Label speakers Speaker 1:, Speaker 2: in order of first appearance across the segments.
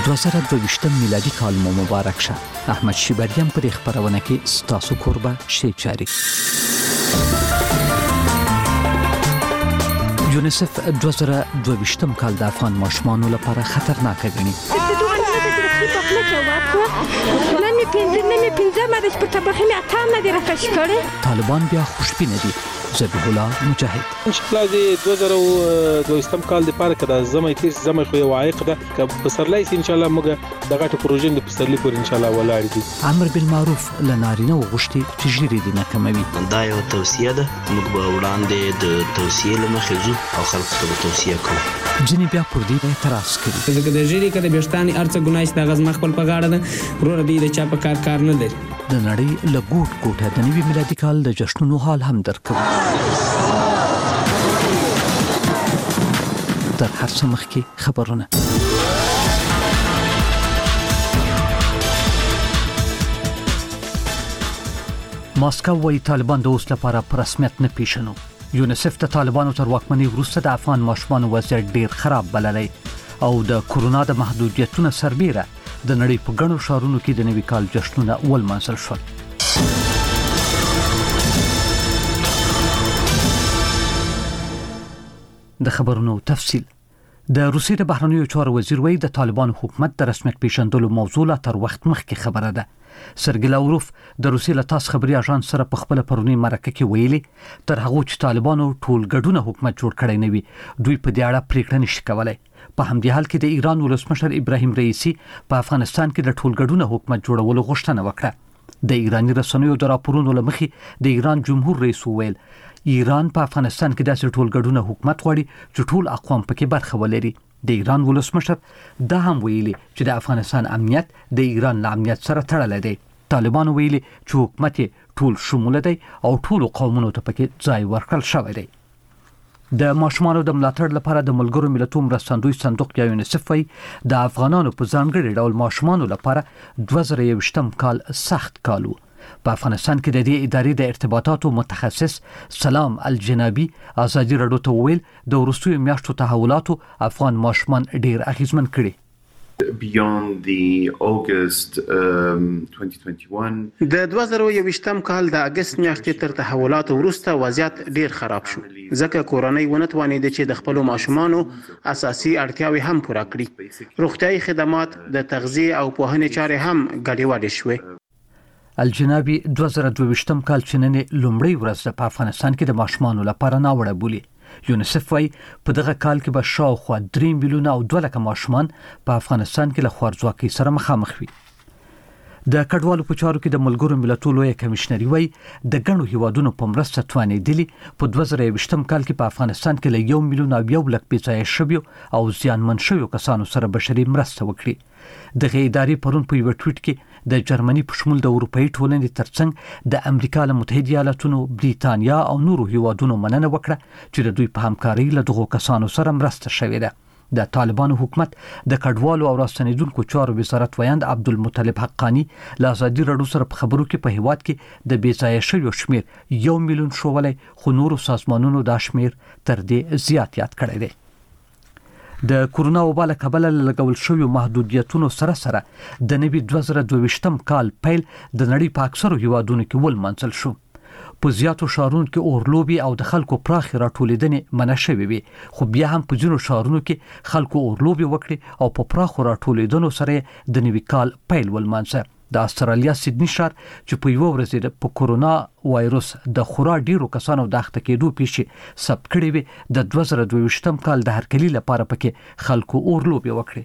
Speaker 1: 2022 میلادي کال مو مبارک شه. احمد شیبریان پر خبرونه کې ستاسو قربا شي چاري. یونیسف 2022 کال د افغان ماشومانو لپاره خطرناک ګڼي. طالبان بیا خوشبینه دي. ذبیح الله مجاهد
Speaker 2: ان شاء الله د 2022 کال لپاره کدا زمې خو یو عایق ده ک بسرلای ان شاء الله موږ دغه پروژې د پسرلی پور ان شاء الله ولاړ دي.
Speaker 1: امر بالمعروف لنارینه وغوښتي چې جری دي نه کموي.
Speaker 3: دا یو توصیه ده موږ به وړاندې د توصیه لمخې ځو او خلکو ته توصیه کوو.
Speaker 1: ځینې بیا پر دې اعتراض کوي.
Speaker 4: ځکه د جری کده بهشتاني ارڅ ګنايست د غزم خپل په غاړه ده ورور دې د چا په کار نه لري.
Speaker 1: د نړۍ له ګوټ ګوټه د نوي میلادي کال د جشنونو حال هم درکو. در هر څه مخکې خبرونه. ماسکو وايي طالبان د اوس لپاره پر رسمیت نه پیژنو. یونیسف د طالبانو تر واکمنۍ وروسته د افغان ماشومانو وضعیت ډیر خراب بللی او د کورونا د محدودیتونو سربیره د نړۍ په ګڼو ښارونو کې د نوي کال جشنونه ولمانځل شول. د خبرونو تفصیل. د روسیې د بهرنیو چارو وزیر وایي د طالبانو حکومت د رسمیت پیژندلو موضوع لا تر وخت مخکې خبره ده. سرګی لاوروف د روسیې له تاس خبري اژانس سره په خپل پرونی مرکه کې ویلي تر هغه چې طالبانو ټول ګډونه حکومت جوړ کړی نه وي دوی په دې اړه پریکړه نشي کولای. په همدې حال کې د ایران ولسمشر ابراهیم رئیسی په افغانستان کې د ټول ګډونه حکومت جوړولو غوښتنه وکړه. د ایرانی رسنیو د راپورونو لمخې د ایران جمهور رئیس ویل ایران په افغانستان کې داسې ټول ګډونه حکومت غواړي چې ټول اقوام پکې برخه ولري. د ایران ولسمشر دا هم ویلي چې د افغانستان امنیت د ایران له امنیت سره تړلی دی. طالبان ویلي چې حکومت ټول شموله دی او ټول قومونو ته پکې ځای ورکړل شوی دی. د ماشومانو د ملاتړ لپاره د ملګرو ملتونو مرستندوی صندوق یا یونیسف وايي د افغانانو په ځانګړي ډول ماشومانو لپاره 2021 کال سخت کال و. په افغانستان کې د دې ادارې د ارتباطاتو متخصص سلام الجنابي ازادي رادیو ته ویل د وروستیو میاشتو تحولاتو افغان ماشومان ډیر اغیزمن کړي.
Speaker 5: Beyond the August 2021
Speaker 6: د 2021 کال د اگست میاشتې تر تحولاتو وروسته وضعیت ډیر خراب شو ځکه کورونی ونه توانید چې د خپل ماشومانو اساسي اړتیاوې هم پوره کړي. روغتیايي خدمات د تغذیه او پوهنې چارې هم ګډوډې شوې.
Speaker 1: الجنابي 2022 کال چې نن لومړی ورځ په افغانستان کې د ماشومانو لپاره ناوړه بولي. یونیسف وايي په دغه کال کې به شاوخوا 3 میلیونه او 2 لکه ماشومان په افغانستان کې له خوارځواکۍ سره مخامخ وي. د کډوالو په چارو کې د ملګرو ملتونو لوی کمشنري وايي د ګڼو هیوادونو په مرسته توانېدلي په 2022 کال کې په افغانستان کې له 1 میلیون او 1 لک بېځایه شویو او زیانمن شویو کسانو سره بشري مرسته وکړي. دغه ادارې پرون په یو ټویټ کې د جرمني په شمول د اروپאי ټولنې ترڅنګ د امریکا له متحده ایالاتونو، بریتانیا او نورو هیوادونو مننه وکړه چې د دوی په همکارۍ له دغو کسانو سره مرسته شوې ده. د طالبانو حکومت د کډوالو او راستنیدونکو چارو وزارت ویاند عبدالمطلب حقانی له ازادي رادیو سره په خبرو کې په هیواد کې د بېځایه شویو شمیر 1 میلیون شولی خو نورو سازمانونو دا شمیر تر دې زیات یاد کړی دی. د کورونا وبا له کبله لګول شویو محدودیتونو سره د نوي 2022 کال پیل د نړۍ په اکثرو هیوادونو کې ولمانځل شو. په زیاتو ښارونو کې اورلوبي او د خلکو پراخې راټولېدنې منع شوې وي خو بیا هم په ځینو ښارونو کې خلکو اورلوبي وکړي او په پراخو راټولېدنو سره د نوي کال پیل ولمانځه. د استرالیا سیدنی ښار چې په یو ورځ په کورونا وایروس د خورا ډیرو کسانو د اخته کېدو پیښې ثبت کړې وي د 2022 کال د هرکلي لپاره پکې خلکو اورلوبي وکړي.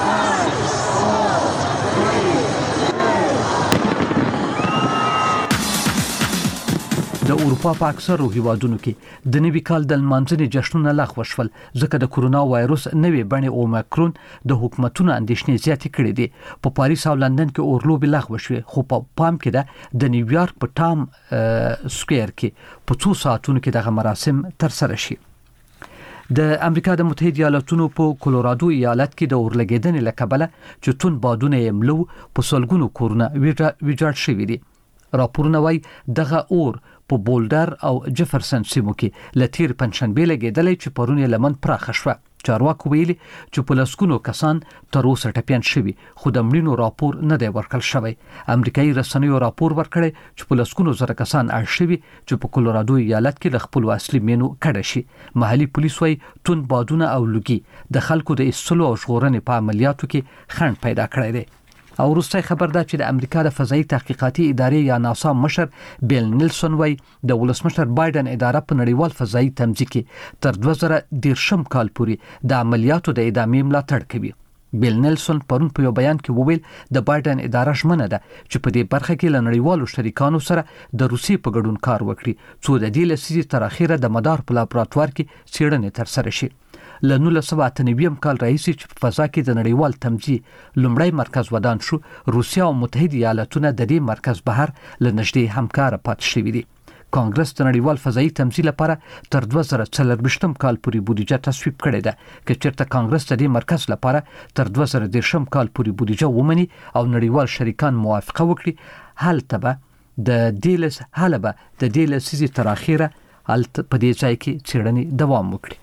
Speaker 1: د اروپا په اکثرو هیوادونو کې د نوي کال د لمانځنې جشنونه لغوه شول ځکه د کورونا وایروس نوې بڼې اومیکرون د حکومتونو اندېښنې زیاتې کړې دي. په پاریس او لندن کې اورلوبي لغوه شوې خو په پام کې ده د نیویارک په ټام سکوير کې په 2 ساعتونو کې دغه مراسم ترسره شي. د امریکا د متحده ایالاتونو په کولورادو ایالت کې د اورلګیدنې له کبله چې تون بادونه یې ملو په سلګونو کورونه ویجاړ شوي دي. راپورونه وايي دغه اور په بولډر او جفرسن سیمو کې لتیر پنځشنبه لګیدلې چې پرون یې لمن پراخه شوه چارواکو ویلي چې په لسګونو کسان تر اوسه ټپیان شوي خو د مړینو راپور نه دی ورکړل شوی. امریکایي رسنیو راپور ورکړی چې په لسګونو زره کسان اړ شوي چې په کولورادو ایالت کې د خپل اصلي مینو کډه شي. محلي پولیس وايي توند بادونه او لوګي د خلکو د ایستلو او ژغورنې په عملیاتو کې خنډ پیدا کړی دی. او وروسته خبر ده چې د امریکا د فضایي تحقیقاتي ادارې یا ناسا مشر بیل نیلسون وايي د ولسمشر بایدن اداره په نړیوال فضایي تمځي کې تر 2013 کال پورې د عملیاتو د ادامې ملاتړ کوي. بیل نیلسون پرون په یو بیان کې وویل د بایدن اداره ژمنه ده چې په دې برخه کې له نړیوالو شریکانو سره د روسیې په ګډون کار وکړي څو د دې لسیزې تر اخره د مدار په لابراتوار کې څېړنې ترسره شي. له 1998 کال راهیسې چې په فضا کې د نړیوال تمځي لومړی مرکز ودان شو، روسیا او متحده ایالاتونه د دې مرکز بهر له نږدې همکار پاتې شوي دي. کانګرس د نړیوال فضایي تمځي لپاره تر 2024 کال پورې بودیجه تصویب کړې ده. که چېرته کانګرس د دې مرکز لپاره تر 2013 کال پورې بودیجه ومني او نړیوال شریکان موافقه وکړي، هلته به د دې لسیزې تر اخره په دې ځای کې څېړنې دوام وکړي.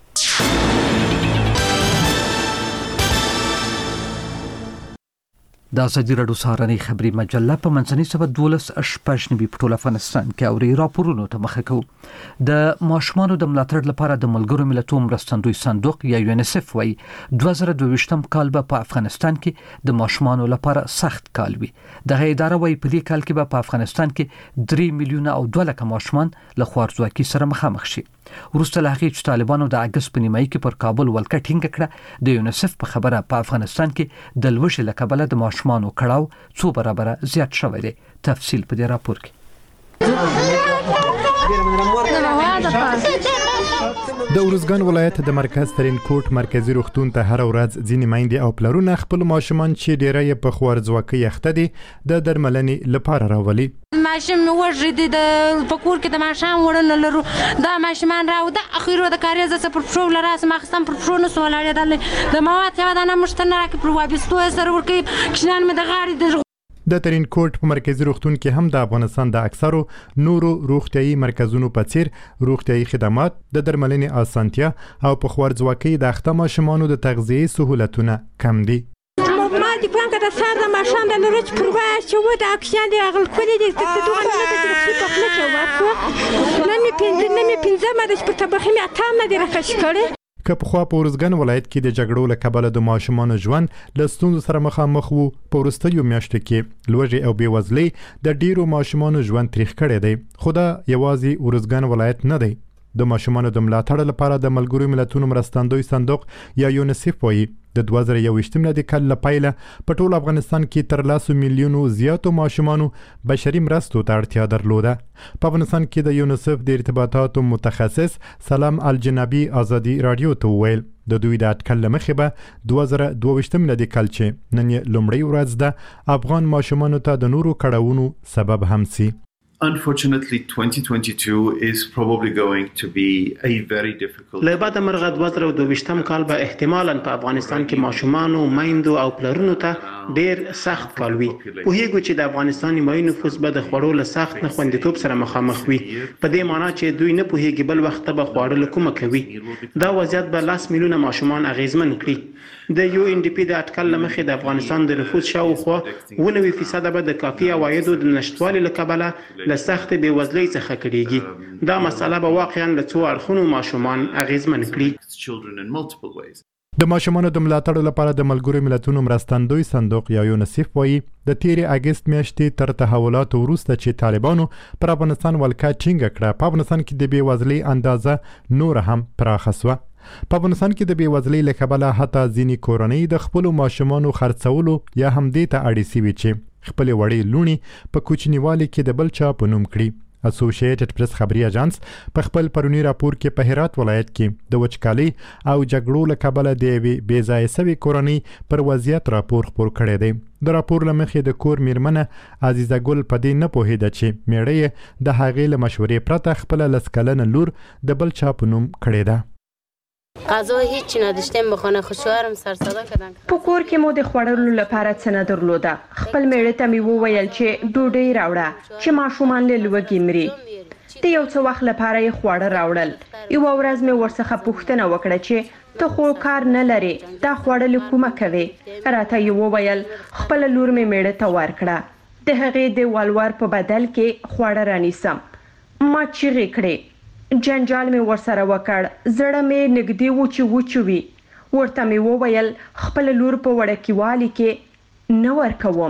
Speaker 1: د ازادي راډیو سهارنۍ خبري مجله په منځنۍ سبا 12 په ټول افغانستان کې اوري راپورونو ته مخه کوو. د ماشومانو د ملاتړ لپاره د ملګرو ملتونو مرستندوی صندوق یا یونیسف وايي 2022 کال به په افغانستان کې د ماشومانو لپاره سخت کال وي. دغه اداره وايي په دې کال کې به په افغانستان کې 3 میلیونه او 2 لک ماشومان له خوارځواکۍ سره مخامخ شي. وروسته له هغې چې طالبانو د اګست په نیمایي کې پر کابل ولکه ټینګه کړه، د یونیسف په خبره په افغانستان کې د لوږې له کبله د ماشومانو کړاو څو برابره زیات شوی دی. تفصیل په دې راپور کې.
Speaker 7: د ارزګان ولایت د مرکز ترین کوټ مرکزی روغتون ته هر ورځ ځینې میندې او پلرونه خپل ماشومان چې ډیره یې په خوارځواکۍ اخته دي د درملنې لپاره راولي.
Speaker 8: ماشوم وژې د پکور کې د ماشوم وړنه لرو دا ماشومان راو د اخیرو د کاریز څخه پر پرو لراس مخستم پر پرو نو سوالړې د مواد یو دانه مشتنه راکې پر وابستو سره ورکې کښنان مې د غاړې
Speaker 7: د ترین کوټ په مرکزی روغتون کې هم د افغانستان د اکثرو نورو روغتیايي مرکزونو په څیر روغتیايي خدمات، د درملنې اسانتیا او په خوارځواکۍ د اخته ماشومانو د تغذیې سهولتونه کم دي.
Speaker 8: ما دي پام کړه سر د ماشوم د لورچ پرواز چې و د اکسیان دی اغل کولې دي ته دوه نه د ترخیص په نه ورکو نه می پینځه ما د په مې اتام نه دی راکښ کړي.
Speaker 7: که په خوا په ارزګان ولایت کې د جګړو له کبله د ماشومانو ژوند له ستونزو سره مخامخ وو، په وروستیو میاشتو کې لوږې او بېوزلۍ د ډیرو ماشومانو ژوند تریخ کړی دی. خو دا یوازې ارزګان ولایت نه دی. د ماشومانو د ملاتړ لپاره د ملګرو ملتونو مرستندوی صندوق یا یونیسف وايي د 2021 میلادي کال له پیله په ټول افغانستان کې تر 100 میلیونو زیاتو ماشومانو بشري مرستو ته اړتیا درلوده. په افغانستان کې د یونیسف د ارتباطاتو متخصص سلام الجنابي ازادي رادیو ته وویل د دوی د اټکل له مخې به 2022 میلادي کال چې نن یې لومړۍ ورځ ده افغان ماشومانو ته د نورو کړاوونو سبب هم سي.
Speaker 5: Unfortunately, 2022 is probably going to be a very difficult.
Speaker 6: لبعد مرغ 2022 کال به احتمالاً په افغانستان کې ماشومانو، میندو او پلرونو ته ډیر سخت کال وي. پوهیږو چې د افغانستان نیمایي نفوس به د خوړو له سخت نه خوندیتوب سره مخامخ وي. په دې معنی چې دوی نه پوهیږي بل وخت به خواړه له کومه کوي. دا وضعیت به 10 میلیونه ماشومان اغیزمن کړي. د یو ان ډي پی د اټکل له مخې د افغانستان د نفوس شاوخوا 90% به د کافي عوایدو د نشټوالي له کبله له سخت بېوزلۍ څخه کړيږي. دا مسله به واقعا له څو اړخونو ماشومان اغیزمن کړي.
Speaker 7: د ماشومانو د ملاتړ لپاره د ملګرو ملتونو مرستندوی صندوق یا یونیسف وايي د تیرې اګست میاشتې تر تحولاتو وروسته چې طالبانو پر افغانستان ولکه ټینګه کړه، په افغانستان کې د بېوزلۍ اندازه نور هم پراخه شوه. په افغانستان کې د بېوزلۍ له کبله حتی ځینې کورنۍ د خپلو ماشومانو خرڅولو یا هم دې ته اړې سوي چې خپلې وړې لوڼې په کوچنیوالي کې د بل چا په نوم کړي. اسوسییټډ پریس خبري اژانس په خپل پرونی راپور کې په هرات ولایت کې د وچکالۍ او جګړو له کبله د یوې بې ځایه سوې کورنۍ پر وضعیت راپور خپور کړی دی. د راپور له مخې د کور میرمنه عزیزه ګل په دې نه پوهېده چې میړه یې د هغې له مشورې پرته خپله 10 کلنه لور د بل چا په نوم کړې ده.
Speaker 9: غذا هیچ نداشتیم بخونه خوشوارم سر صدا کردن.
Speaker 10: په کور کې مو د خوړلو لپاره څه نه درلوده. خپل میړه ته مې وویل چې ډوډۍ راوړه چې ماشومان له لوږې مري. د یو څه وخت لپاره یې خواړه راوړل. یوه ورځ مې ورڅخه پوښتنه وکړه چې ته خو کار نه لرې، دا خواړه له کومه کوې؟ راته یې وویل خپله لور مې میړه ته ورکړه، د هغې د ولور په بدل کې خواړه رانیسم. ما چیغې کړې، جنجال مې ورسره وکړ، زړه مې نږدې و چې وچوي. ورته مې وویل خپله لور په وړکیوالي کې نه ورکوم.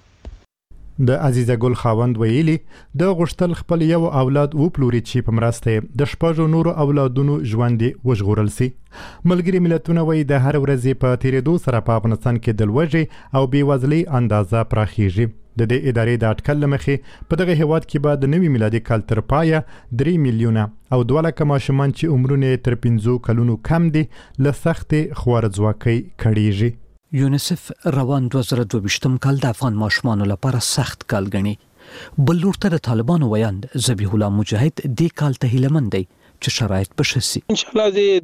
Speaker 7: د عزیزه ګل خاوند ویلي د غشتل خپل یو اولاد وپلوري چې په مرسته د شپږو نورو اولادونو ژوند وژغورل سي. ملګری ملتونه وایي د هر ورځې په تیریدو سره په افغانستان کې د لوږې او بېوزلۍ اندازه پراخیږي. د دې ادارې د اټکل لمخې په دغه هیواد کې به د نوي میلادي کال تر پایه 3 میلیونه او 2 لکه ماشومان چې عمرونه تر 15 کلونو کم دي له سختې خوارځواکۍ کړيږي.
Speaker 1: یونیسف روان 2022 کال د افغان ماشومانو لپاره سخت کال ګڼي. بل لور ته د طالبانو ویاند ذبیح الله مجاهد دې کال ته هیلمن دی چې شرایط بشه سي.
Speaker 2: ان شاء الله د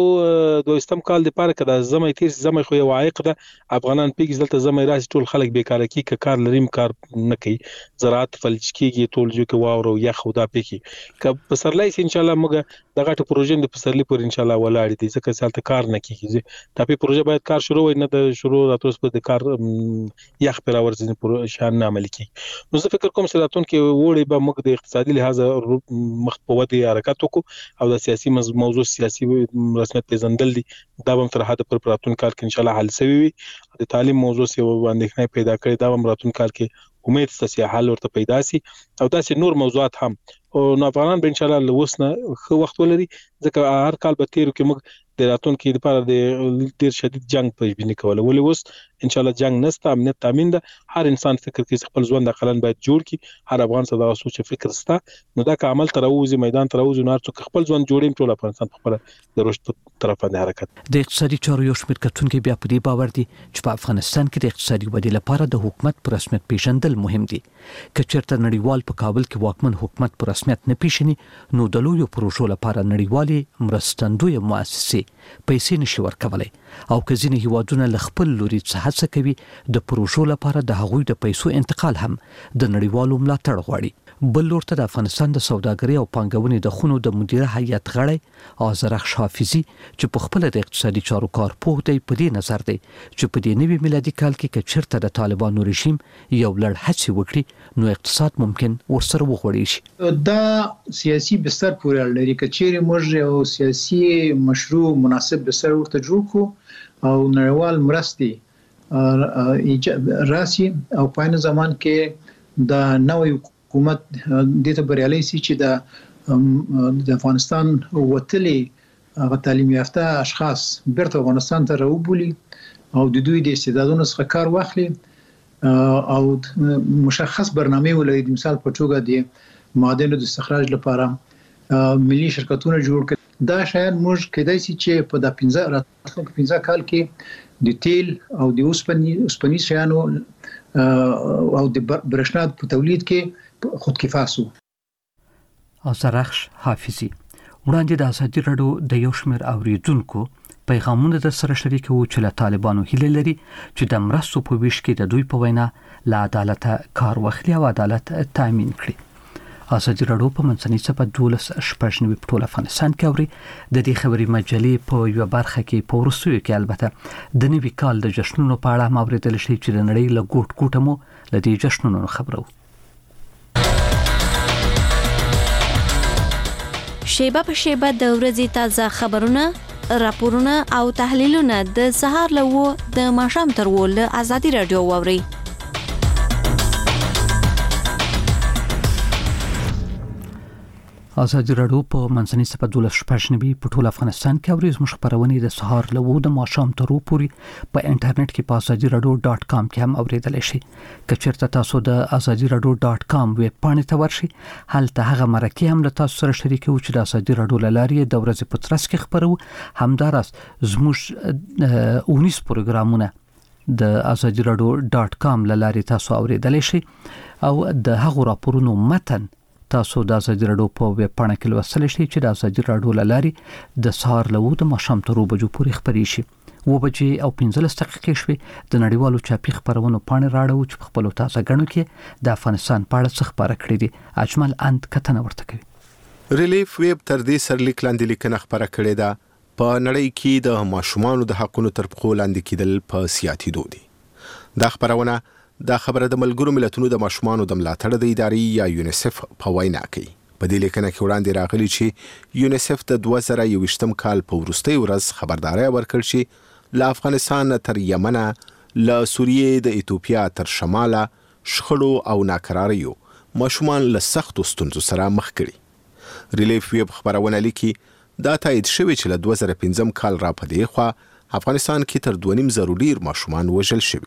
Speaker 2: 2022 کال د پاره کده زمې تیر زمې خو یو عایق ده. افغانان پیګ دلته زمې راشي ټول خلک بیکاره کی کار لریم کار نه کوي، زراعت فلج کیږي، ټول جو کې واورو یا خدا پکې ک پسرلای سي. ان شاء الله موږ دغه ټو پروژې د پسرلی پر ان شاء الله ولاړ دي ځکه سالته کار نه کیږي. ټاپي پروژه باید کار شروع وي، نه د شروع راتوس په د کار یخ پر اورځنی پر شان نه عمل کی. نو زه فکر کوم چې راتون کې وړي به موږ د اقتصادي لحاظ مخ په ودی حرکت وکړو او د سیاسي موضوع سیاسي رسمیت پیژندل دي دا هم تر حد پر پراتون کال کې ان شاء الله حل شوی وي. د تعلیم موضوع سی باندې پیدا کړی دا هم راتون کال کې امید ستاسو حل ورته پیدا سي او داسې نور موضوعات هم او افغانان به ان شاء الله لوسنه خو وخت ولري ځکه هر کال به تیر کې موږ د راتون کې لپاره د ډیر شدید جنگ پېژنې کوله ولې اوس ان شاء الله جنگ نسته، امنیت تامین ده. هر انسان فکر کوي خپل ژوند د قلن باید جوړ کړي، هر افغان څه دا سوچ فکر ستا نو دا که عمل تروزي میدان تروزي نار څوک خپل ژوند جوړیم ټول افغانستان په خپل د رشد طرف باندې حرکت.
Speaker 1: د اقتصادي چارو یو شمېر کتونکو بیا په دې باور دي چې په افغانستان کې د اقتصادي ودې لپاره د حکومت پر رسمیت پیژندل مهم دي. که چېرته نړیوال په کابل کې واکمن حکومت پر رسمیت نه پیژني نو د لویو پروژو لپاره نړیوالې مرستندوی مؤسسې پیسې نشي ورکولای او که ځینې هیوادونه له خپل لوري څخه هڅه کوي د پروژو لپاره د هغوی د پیسو انتقال هم د نړیوالو ملاتړ غواړي. بل لور ته د افغانستان د سوداګرۍ او پانګونې د خونو د مدیره هیئت غړی آذرخش حافظي چې په خپل د اقتصادي چارو کارپوه دی په دې نظر دی چې په دې نوي میلادي کال کې که چېرته د طالبانو رژیم یو لړ هڅې وکړي نو اقتصاد ممکن ورسره وغوړېږي شي.
Speaker 11: دا سیاسي بستر پورې اړه لري که چیرې موږ یو سیاسي مشروع مناسب بستر ورته جوړ کړو او نړیوال مرستې راسي او په عین زمان کې د نوې حکومت د ته بریالي سي چې د افغانستان وتلې تعلیم یافته اشخاص بیرته افغانستان ته راوبولي او د دوی د استعدادونو څخه کار واخلي او مشخص برنامه ولري. د مثال په توګه د معادنو د استخراج لپاره ملي شرکتونه جوړ کړي. دا شاید موږ کېدای شي چې په د 15 کال کې د تیل او د اوسپنیز شیانو او د برښنا په تولید کې خودکفا سو.
Speaker 1: آذرخش حافظي وړاندې د ازادي راډیو د یو شمېر اوریدونکو پیغامونه در سره شریکو چې له طالبانو هیله لري چې د مرستو په ویش کې د دوی په وینا له عدالت کار واخلي او عدالت تامین کړي. ازادي راډیو په منځنۍ صفحه 12 په ټول افغانستان کې اوري. د دې خبري مجلې په یو برخه کې په ورسوي کې البته د نوي کال د جشنونو په اړه ماوریدل شي چې د نړۍ له ګوټ ګوټه مو له دې جشنونو خبرو.
Speaker 12: شیبه په شیبه د ورځې تازه خبرونه، راپورونه او تحلیلونه د سهار له 9 د ماښام تر 10 له ازادي راډیو واوري.
Speaker 1: ازادي راډیو په منځنۍ صفحه 12 په ټول افغانستان کې اوري. زموږ خبرونه د سهار له 9 د ماښام تر 10 پورې په انټرنیټ کې په azadiiradio.com کې هم اوریدل شي. که چېرته تاسو د azadiiradio.com ویب پاڼې ته ورشئ هلته هغه مرکې هم له تاسو سره شریکو چې د ازادي راډیو له لارې د ورځې په ترڅ کې خبرو. همداراز زموږ 19 پروګرامونه د azadiiradio.com له لارې تاسو اوریدل شي او د هغو راپورونو متن تاسو د ازادي راډیو په ویب پاڼه کې لوستلی شئ چې د ازادي راډیو له لارې د سهار له 9 د ماښام تر 2 بجو پورې خپرې شي. 9 بجې او 15 دقیقې شوې د نړیوالو چاپي خبرونو پاڼې راړو چې په خپلو تازه ګڼو کې د افغانستان په اړه څه خبره کړې دي. اجمل اند کتنه ورته کوي.
Speaker 13: ریلیف ویب تر دې سرلیک لاندې لیکنه خبره کړې ده په نړۍ کې د ماشومانو د حقونو تر پښو لاندې کېدل په سیاتېدو دي. دا خبرونه د خبره د ملګرو ملتونو د ماشومانو د ملاتړ د ادارې یا یونیسف په وینا کوي. په دې لیکنه کې وړاندې راغلي چې یونیسف د 2021 کال په وروستۍ ورځ خبرداري ورکړ چې له افغانستان تر یمن له سوریې د ایتوپیا تر شماله شخړو او ناکراریو ماشومان له سختو ستونزو سره مخ کړي. ریلیف ویب خبرونه لیکي دا تایید شوی چې له 2015 کال را پدې خوا افغانستان کې تر 2.5 ډیر ماشومان وژل شوي.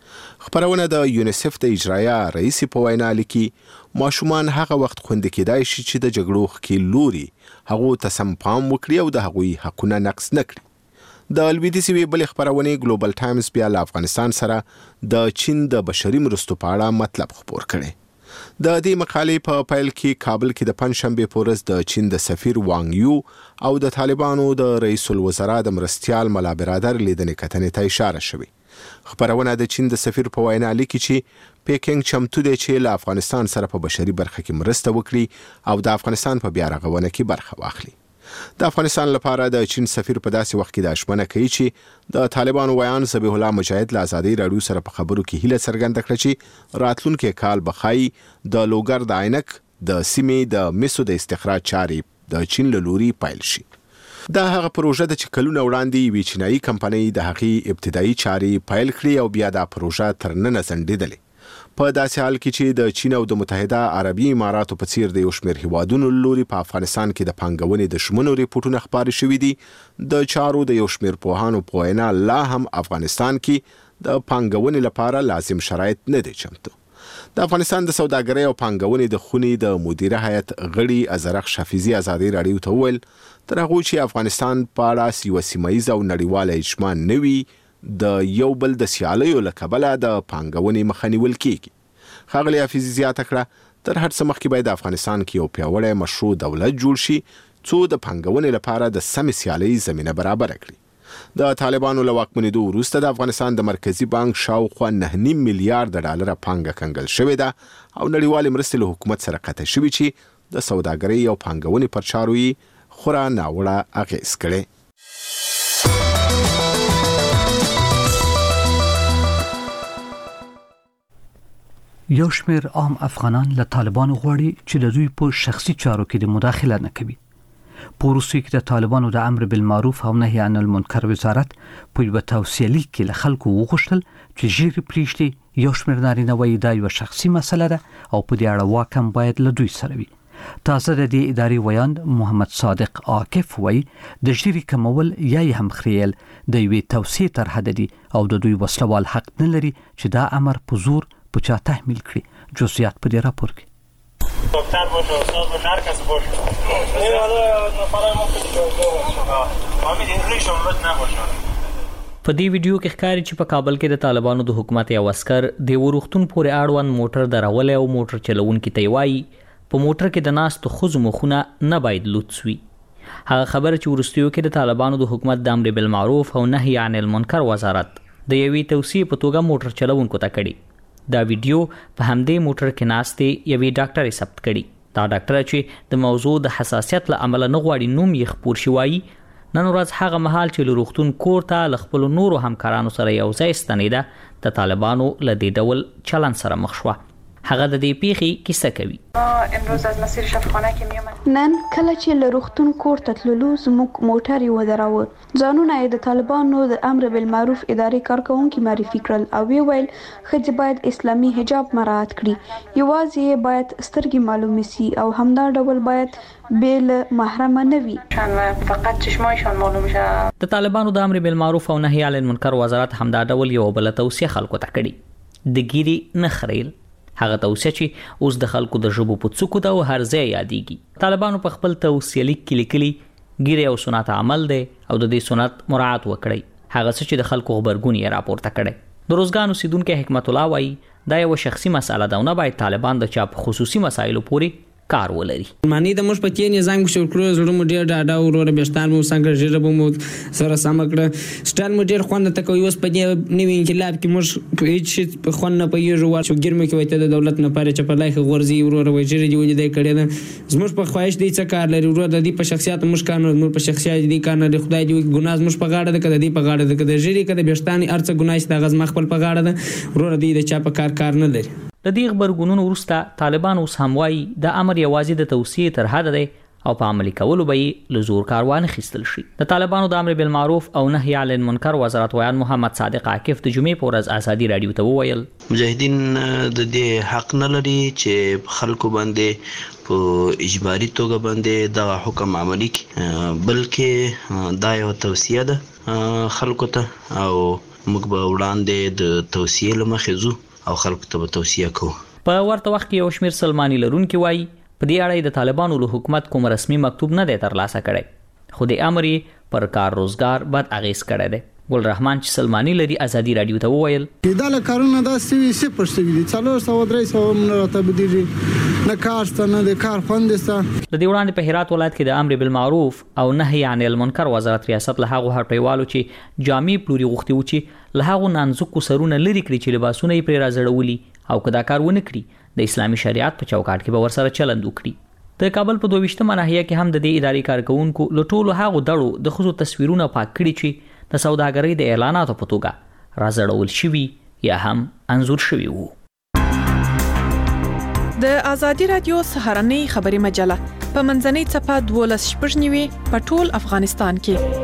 Speaker 13: خبرونه د یونیسف د اجرایه رئیس په وینا لیکي ماشومان هغه وخت خوندي کېدای شي چې د جګړو ښکېل لوري هغه ته سم پام وکړي او د هغوی حقونه نقض نکړي. د لویدیځ بلې خبرونه ګلوبل ټایمز بیا له افغانستان سره د چین د بشري مرستو په اړه مطلب خبر کړي. د دې مقالې په پیل کې کابل کې د پنځشنبه په ورځ د چین د سفیر وانګ یو او د طالبانو د رئیس الوزرا د مرستيال ملا برادر لیدنې کتنې ته اشاره شوې. خبرونه د چین د سفیر په وینا لیکي چې پیکینګ چمتو دی چې له افغانستان سره په بشري برخه کې مرسته وکړي او د افغانستان په بیا رغونه کې برخه واخلي. د افغانستان لپاره د چین سفیر په داسې وخت کې د اشمنه کوي چې د طالبانو ویان ذبیح الله مجاهد له ازادي راډیو سره په خبرو کې هیله څرګنده کړه چې راتلونکي کال بخای د لوګر د عینک د سیمې د مسو د استخراج چارې د چین له لوري پیل شي. دا هغه پروژه د چې کلونه وړاندې وی چینایي کمپنۍ د هغې ابتدایي چارې پیل کړې او بیا دا پروژه تر نن ځنډېدلې. په داسې حال کې چې د چین او د متحده عربي اماراتو په څیر د یو شمېر هیوادونو لوري په افغانستان کې د پانګونې د شمنو ریپورتونه خپاره شوي دي، د چارو د یو شمېر پوهانو په وینا لا هم افغانستان کې د پانګونې لپاره لازم شرایط نه دي چمتو. د افغانستان د سوداګرۍ او پانګونې د خونې د مدیره هیئت غړي ازرق شفیزي ازادي راډیو ته وویل تر هغه چې افغانستان په اړه یو سیمایي او نړیواله اجماع نه وي د یو بل د سیالیو له کبله د پانګونې مخه نیول کیږي. ښاغلي حفیظي زیاته کړه تر هر څه مخکې باید افغانستان کې یو پیاوړی مشروع دولت جوړ شي څو د پانګونې لپاره د سمې سیالۍ زمینه برابره کړي. د طالبانو له واکمنېدو وروسته د افغانستان د مرکزی بانک شاوخوا 9.5 میلیارډ ډالر پانګه کنګل شوې ده او نړیوالې مرستې له حکومت سره قطع شوې چې د سوداګرۍ او پانګونې پر چارو یې خورا ناوړه اغېز کړی.
Speaker 1: یو شمېر عام افغانان له طالبانو غواړي چې د دوی په شخصي چارو کې د مداخله نه کوي. په روسیې کې د طالبانو د امر بالمعروف او نهي عن المنکر وزارت په یو توصیه لیک کې له خلکو وغوښتل چې ژیړې پریشتې یو شمېر نارینه وایي دا یو شخصي مسله ده او په دې اړه واک هم باید له دوی سره وي. تازه د دې ادارې ویان محمد صادق عاکف وایي د ژیړې کمول یا یې هم خریل د یوې توصیې تر حده دي او د دوی وسلوال حق نه لري چې دا امر په زور په چا تحمیل کړي. جزئیات په دې راپور کې.
Speaker 14: دکتر باشه استاد باشه هر کس باشه این حالا نفرای ما امید انگلیش امت نباشه.
Speaker 15: په دې ویډیو کې ښکاري چې په کابل کې د طالبانو د حکومت یو عسكر د ورختون پورې اړوند موټر درول او موټر چلونکي ته وایي په موټر کې د ناستو خزو مخونه نه باید لوڅوي. هغه خبره چې ورستیو کې د طالبانو د حکومت د امر بالمعروف او نهي عن المنکر وزارت د یوې توصیې په توګه موټر چلونکو ته کړي. دا ویډیو په همدې موټر کې ناستې یوې ډاکټرې ثبت کړي. دا ډاکټره چې د موضوع د حساسیت له امله نه غواړي نوم یې خپور شي وایي نن ورځ هغه مهال چې له روغتون کور ته له خپلو نورو همکارانو سره یو ځای ستنېده د طالبانو له دې ډول چلن سره مخ شوه. هغه د دې پیښې کیسه کوي.
Speaker 16: امروز از مسیر شفاخانه که میومد نن کله چې له روغتون کور ته تللو زموږ موټر یې ودراوه. ځانونه یې د طالبانو د امر بالمعروف ادارې کارکوونکي معرفي کړل او ویې ویل ښځې باید اسلامي حجاب مراعات کړي، یوازې یې باید سترګې معلومې سي او همدا ډول باید بې له محرمه نه وي.
Speaker 14: فقط چشمایشان معلوم شه.
Speaker 15: د طالبانو د امر بالمعروف او نهي عن المنکر وزارت همدا ډول یو بل توصیه خلکو ته کړي د ګيري نه خریل. هغه توصیه چې اوس د خلکو د ژبو په څوکو ده او هر ځای یادېږي. طالبانو په خپل توصیه لیک کې لیکلي ګیرې او سنت عمل دی او د دې سنت مراعات وکړئ. هغه څه چې د خلکو غبرګون یې راپورته کړی. د روزګان اوسیدونکی حکمت الله وایي دا یو شخصي مسله ده او نه باید طالبان د چا په خصوصي مسایلو پورې کار ولري.
Speaker 4: معنی د موږ په تیر نظام کې شو کړو زړه مو ډیر ډاډه ورور بهشتان مو څنګه ژر به مو سره سم کړ سټال مو ډیر خوند ته کوي اوس په دې نوې انقلاب کې موږ په هیڅ شي په خوند نه پېژو ورشو ګرمه کې وایته د دولت نه پاره چې په لایخ ورزي ورور وای ژر دی ولې د کړي ده زموږ په خواهش دی څه کار لري ورور د دې په شخصیت موږ کار نه په شخصیت دی کار نه خدای دی ګناه موږ په غاړه ده کده دی په غاړه ده کده ژر کده بهشتان ارڅ ګناه د غز مخ په غاړه ده ورور دی د چا په کار نه لري.
Speaker 15: د دې خبرګونونو وروسته طالبان اوس هم وایي د امر یوازې د توصیې تر حد دی او په عملي کولو به یې له زور کاروان اخیستل شي. د طالبانو د امر بالمعروف او نهي عن المنکر وزارت ویان محمد صادق عاکف د جمعې په ورځ ازادي رادیو ته وویل
Speaker 3: مجاهدین د دې حق نه لري چې خلکو باندې په اجباري توګه باندې دا حکم عملي کړي بلکې دا یو توصیه ده خلکو ته او موږ به وړاندې د توصیې له مخې ځو او خلکو ته به توصیه کوو.
Speaker 15: په ورته وخت کې یو شمېر سلماني لرونکي وایي په دې اړه د طالبانو له حکومت کوم رسمي مکتوب نه دی ترلاسه کړی خو د امر پر کار روزګار بد اغیز کړی دی. ګل رحمان چې سلماني لري ازادي رادیو ته وویل
Speaker 17: دا له کارونه دا سوي صفر سوي دي 400-300 من راته بدیږي نه کار ست نه د کار خوند ست.
Speaker 15: د دې وړاندې په هرات ولایت کې د امر بالمعروف او نهي عن المنکر وزارت ریاست له هغه هټویوالو چې جامع پلوري غوښتي و چې له هغه نانځکو سرونه لري کړی چې لباسونه یې پرې راځړولي او کدا کار ونه کړي د اسلامي شریعت په چوکاټ کې به ورسره چلند وکړي. د کابل په 22مه ناحیه کې هم د دې اداري کارکونکو له ټولو هغو دړو د خصوصي تصویرونه پاک کړي چې د سوداګرۍ د اعلاناتو په توګه راځړول شوي یا هم انزور شوي وو.
Speaker 18: د ازادي رادیو سهارنۍ خبري مجله په منځنۍ صفحه 12 په ټول افغانستان کې.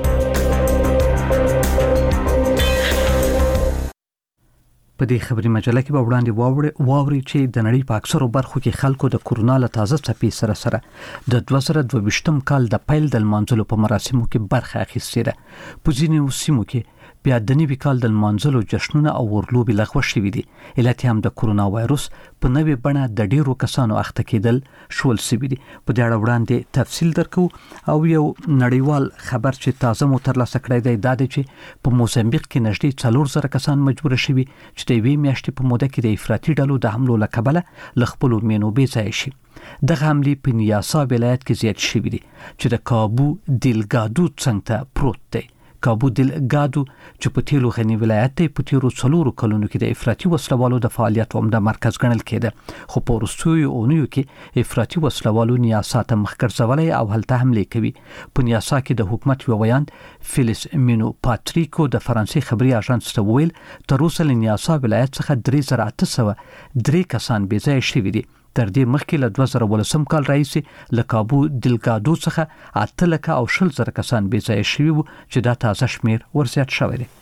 Speaker 1: په دې خبري مجله کې به وړاندې واوري چې د نړۍ په اکثرو برخو کې خلکو د کورونا له تازه څپې سره د 2022م کال د پیل د لمانځلو په مراسمو کې برخه اخیستې ده. په ځینو سیمو کې بیا د نوي کال د لمانځلو جشنونه او ورلوبې لغوه شوي دي. علت هم د کورونا وایروس په نوې بڼه د ډیرو کسانو اخته کېدل شول سوي دي. په دې اړه وړاندې تفصیل درکو او یو نړیوال خبر چې تازه مو ترلاسه کړی دی دا دی چې په موزمبیق کې نږدې 4,000 کسان مجبور شوي چې د یوې میاشتې په موده کې د افراطي ډلو د حملو له کبله له خپلو مینو بې ځایه شي. دغه حملې په نیاسا ولایت کې زیات شوي دي چې د کابو دیلګادو څنګ ته پروت دی. کابو دیلګادو چې په تیلو غني ولایت دی په تیرو 4 کلونو کې د افراطي وسلوالو د فعالیت عمده مرکز ګڼل کېده خو په وروستیو اونیو کې افراطي وسلوالو نیاسا ته مخ ګرځولای او هلته حملې کوي. په نیاسا کې د حکومت یو ویاند فیلیس مینو پاتریکو د فرانسې خبري اژانس ته ویل تر اوسه له نیاسا ولایت څخه 3803 کسان بې ځایه شوي دي. تر دې مخکې له 2018 کال راهیسې له کابو دیلګادو څخه 8,20,000 کسان بې ځایه شوي وو چې دا تازه شمیر ورزیات شوی دی.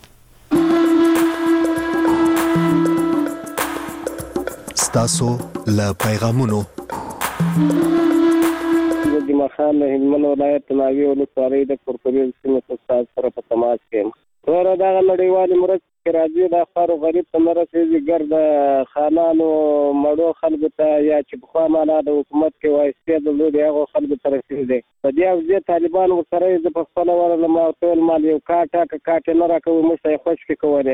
Speaker 19: ستاسو له پیغامونو
Speaker 20: د مخان هلمند ولایت ناوی ولسوالۍ د کورکوریل سیمې څخه سره په تماس کې ورته دا نړیوال مرسته کې راځي د خارو غریب ته مرسته ګرځي د خانانو مړو خلکو ته یا چې په خوا معنا د حکومت کې وایسته د لوی هغه خلکو ته رسیدي. په دې اوځي طالبان سره د په خپل ورله ما ټول مال یو کاټه نه راکوي مشه خوش کې کوله.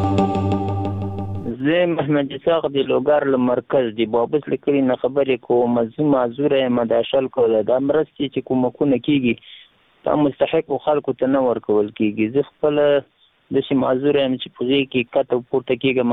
Speaker 21: زه محمد اسحاق دی لوګر له مرکز دی بابس لیکلی نه خبرې کوم معذوره مداشل کوله د مرستې چې کومکونه کیږي تا مستحق خلکو ته نه ورکول کیږي. زه خپل د شي معذوره چې پوزي کې کته پورته کیږم.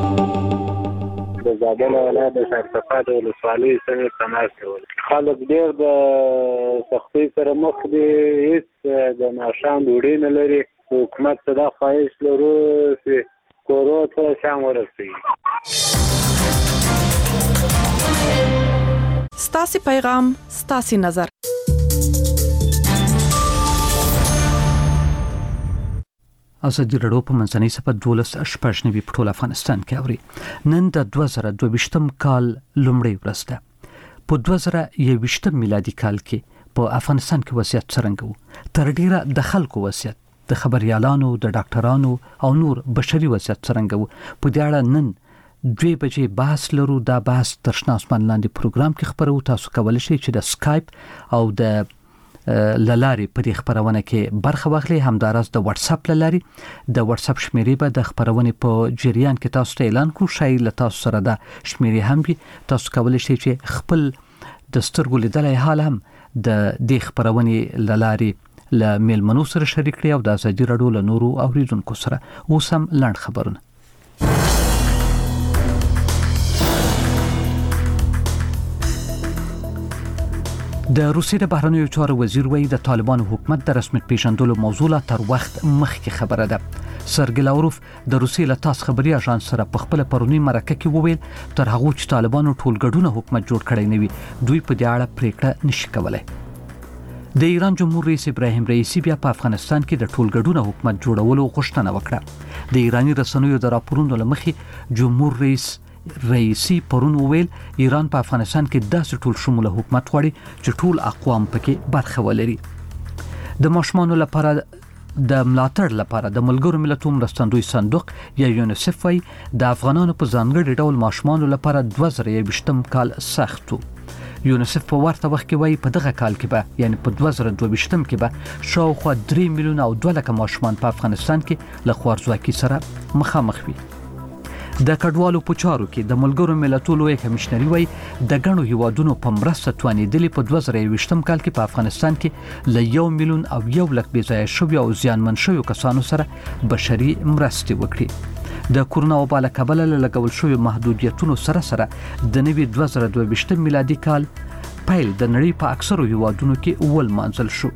Speaker 20: د زابل ولایت د سرپا د ولسوالۍ سره تماس کول خلک ډېر د سختۍ سره مخ دي هیڅ د ناشان ډوډۍ نه لري. حکومت ته دا خواهش لرو چې کورو ته شام ورسوي.
Speaker 18: ستاسو پیغام ستاسو نظر.
Speaker 1: ازادي رادیو په منځنۍ صفحه 12 په ټول افغانستان کې اوري. نن د 2022م کال لومړی ورځ ده. په 2021 میلادي کال کې په افغانستان کې وضعیت څرنګه و؟ تر ډیره د خلکو وضعیت، د خبريالانو، د ډاکټرانو او نور بشري وضعیت څرنګه و؟ په دې اړه نن 2 بجې بحث لرو. دا بحث تر شنه اسمان لاندې پروګرام کې خبرو. تاسو کولی شئ چې د سکایپ او د للاري په دې خبرونه کې برخه واخلي. همدارس د واتس اپ للاري د واتس اپ شمیرې به د خبرونه په جریان کې تاسو ته اعلان کوو. شای له تاسو سره د شمیرې هم وي. تاسو کولی شئ چې خپل د سترګو لیدلای حال هم د دې خبرونې لاري ل میلمنو سره شریک کړي او د ازادي رادیو له نورو اوریدونکو سره اوس هم لاند خبرونه. د روسیې د بهرنیو چارو وزیر وایي د طالبانو حکومت د رسمیت پیژندلو موضوع لا تر وخت مخکې خبره ده. سرګی لاوروف د روسیې له تاس خبري اژانس سره په خپل پرونی مرکه کې وویل تر هغه چې طالبانو ټولګډونه حکومت جوړ کړی نه وي دوی په دې اړه پریکړه نشي کولای. د ایران جمهور رئیس ابراهیم رئیسی بیا په افغانستان کې د ټولګډونه حکومت جوړولو غوښتنه وکړه. د ایرانی رسنیو د راپورونو لمخې جمهور رئیسی پرون وویل ایران په افغانستان کې داسې ټول شموله حکومت غواړي چې ټول اقوام پکې برخه ولري. د ماشومانو لپاره د ملاتړ لپاره د ملګرو ملتونو مرستندوی صندوق یا یونیسف وايي د افغانانو په ځانګړي ډول ماشومانو لپاره 2020 کال سخت و. یونیسف په ورته وخت کې وايي په دغه کال کې به یعنی په 2022 کې به شاوخوا 3 میلیونه او 2 لک ماشومان په افغانستان کې له خوارځواکۍ سره مخامخ وي. د کډوالو په چارو کې د ملګرو ملتونو لوی کمشنري وايي د غنو هیوادونو په مرسته توانیدلې په 2020 کال کې په افغانستان کې ل 1 میلیون او 1 لک بېځایه شوي او زیانمن شوي کسانو سره بشري مرستې وکړي. د کورونا وبا له کبله لګول شوی محدودیتونو سره د نوي 2022 میلادي کال پیل د نړۍ په اکثرو هیوادونو کې اول منځل شو.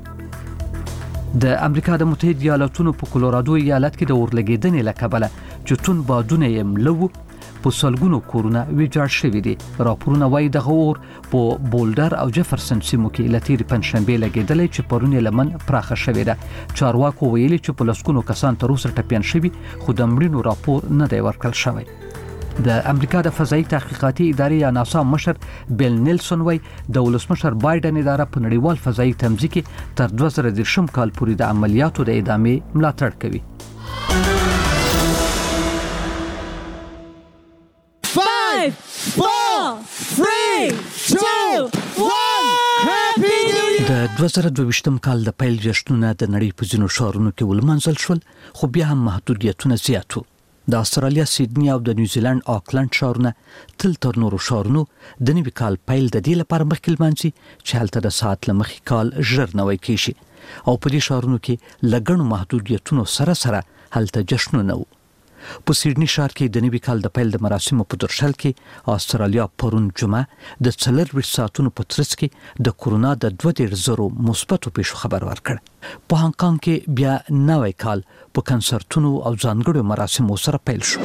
Speaker 1: د امریکا د متحده ایالاتونو په کولورادو ایالت کې د اورلګیدنې له کبله چې تون بادونه یې ملو په سلګونو کورونه ویجاړ شوي دي. راپورونه وايي د اور په بولډر او جفرسن سیمو کې لتیری پنځشنبه لګیدلې چې پرونه لمن پراخه شوې ده. چارواکو ویلي چې په لسګونو کسان تر اوسه ټپيان شوي خو د مړینو راپور نه دی ورکړل شوی. د امریکا د فضایي تحقیقاتي ادارې یا ناسا مشر بیل نیلسون وايي د ولسمشر بایدن اداره په نړیوال فضایي تمځي کې تر 2030 کال پورې د عملیاتو د ادامې ملاتړ کوي.
Speaker 8: 5 4 3 2 1 هپی نیو ایئر.
Speaker 1: د 2022 کال د پیل جشنونه د نړۍ په ځینو ښارونو کې ولمنځل شول خو بیا هم محدودیتونه زیات وو. د استرالیا سیدنی او د نیوزیلند آکلند ښارونه تل تر نورو ښارونو د نوي کال پیل د دې لپاره مخکې لمانځي چې هلته د ساعت له مخې کال ژر نوی کیږي او په دې ښارونو کې له ګڼو محدودیتونو سره هلته جشنونه وو. په سیدنی ښار کې د نوي کال د پیل د مراسمو په درشل کې استرالیا پرون جمعه د 24 ساعتونو په ترڅ کې د کورونا د 2000 مثبتو پیښو خبر ورکړ. په هانګ کانګ کې بیا نوی کال په کنسرتونو او ځانګړو مراسمو سره پیل شو.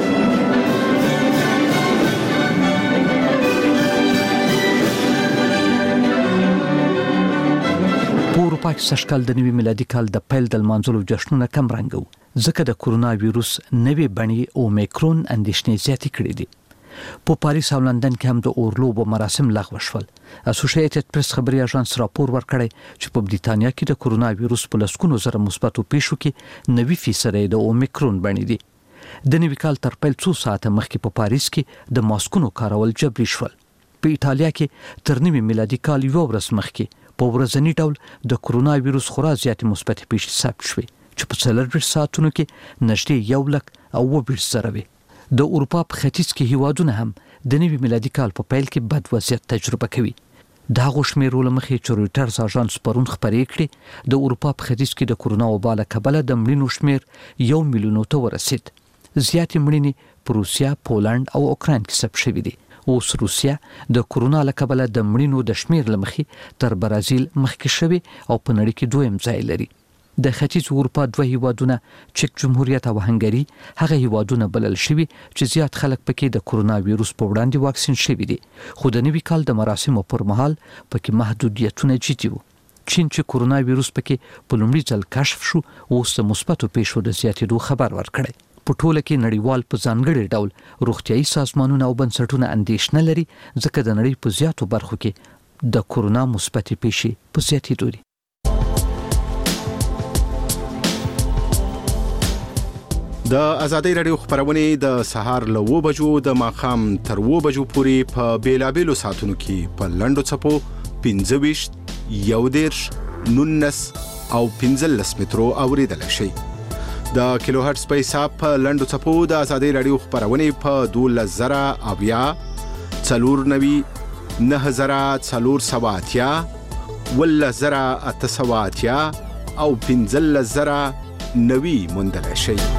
Speaker 1: په اروپا کې سږکال د نوي میلادي کال د پیل د لمانځلو جشنونه کم رنګ وو ځکه د کورونا وایروس نوې بڼې اومیکرون اندېښنې زیاتې کړې دي. په پاریس او لندن کې هم د اورلوبو مراسم لغوه شول. اسوسییټډ پریس خبري اژانس راپور ورکړی چې په بریتانیا کې د کورونا وایروس په لسګونو زره مثبتو پیښو کې 90% د اومیکرون بڼې دي. د نوي کال تر پیل 2 ساعته مخکې په پاریس کې د ماسکونو کارول جبري شول. په ایتالیا کې تر نوي میلادي کال یو ورځ مخکې په ورځنی ډول د کورونا وایروس خورا زیاتې مثبت پیښې ثبت شوې چې په 24 ساعتونو کې نږدې 1,20,000 وي. د اروپا په ختیځ کې هیوادونه هم د نوي میلادي کال په پیل کې بد وضعیت تجربه کوي. دا غوښمېرو لمخې چې رويټرز اژانس پرون خبرې کړې د اروپا په ختیځ کې د کورونا وبا له کبله د مړینو شمېر 1 میلیون ته ورسید. زیاتې مړینې په روسیا، پولند او اوکراین کې ثبت شوې دي. اوس روسیا د کورونا له کبله د مړینو د شمېر لمخې تر برازیل مخکې شوی او په نړۍ کې دویم ځای لري. د ختیځ اروپا 2 هیوادونه چک جمهوریت او هنګری هغه هیوادونه بلل شوي چې زیات خلک پکې د کورونا وایروس په وړاندې واکسین شوي دي خو د نوي کال د مراسمو پر مهال پکې محدودیتونه جدي وو. چین چې کورونا وایروس پکې په لومړي ځل کشف شو اوس د مثبتو پیښو د زیاتېدو خبر ورکړی. په ټوله کې نړیوال په ځانګړي ډول روغتیايي سازمانونه او بنسټونه اندېښنه لري ځکه د نړۍ په زیاتو برخو کې د کورونا مثبتې پیښې په زیاتېدو دي.
Speaker 13: د ازادي رادیو خبرونه د سهار له 9 بجو د ماخام تر 9 بجو پورې په بیلابېلو ساعتونو کې په لندو چپو 25 19 او 15 مترو اوریدل شي. د کیلو هرتز په حساب په لندو چپو د ازادي رادیو خبرونه په 12000 اویا 490 9480 11880 او 15090 موندلی شئ.